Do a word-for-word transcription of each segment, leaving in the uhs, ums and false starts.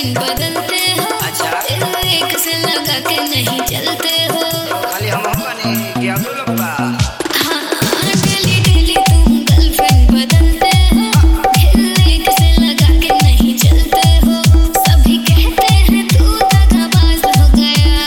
Girlfriend बदलते हो। अच्छा एक से लगा के नहीं चलते हो। खाली हम हम बने क्या तो लगता हाँ डेली डेली तुम गर्लफ्रेंड बदलते हो। एक से लगा के नहीं चलते हो। सभी कहते हैं तू दगाबाज हो गया,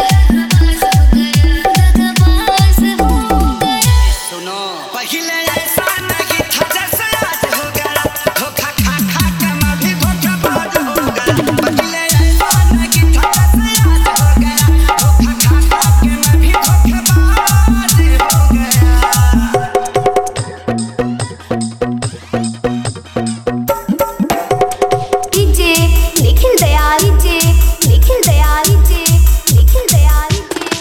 दगाबाज हो गया। सुनो पहले ऐसा नहीं था जैसे आज हो गया। धोखा खा खा के मैं भी धोखाबाज हो गया। पहले ऐसा नहीं था जैसे आज हो गया। धोखा खा खा के मैं भी धोखाबाज हो गया। DJ Nikhil Dayal, DJ Nikhil Dayal, DJ Nikhil Dayal,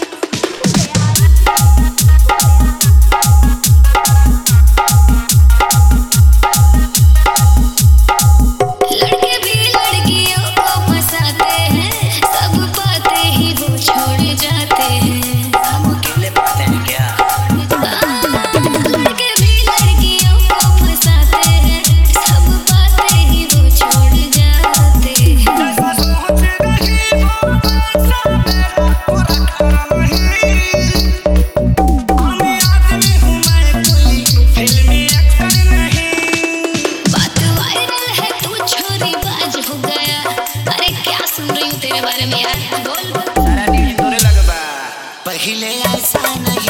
लड़के भी लड़कियों को फंसाते हैं। सब बातें ही वो छोड़ जाते हैं। हम अकेले बातें हैं क्या? लड़के भी लड़कियों को फंसाते हैं। सब बातें ही वो छोड़ जाते हैं। जैसा सोच रही वो वैसा मेरा पूरा करम नहीं। आम आदमी हूँ मैं कोई फिल्मी एक्टर नहीं। बात वायरल है तू छोरी बाज हो गया। अरे क्या सुन रही हूँ तेरे बारे में यार, बोल। सारा दिन तोरे लगबा। पहले ऐसा नहीं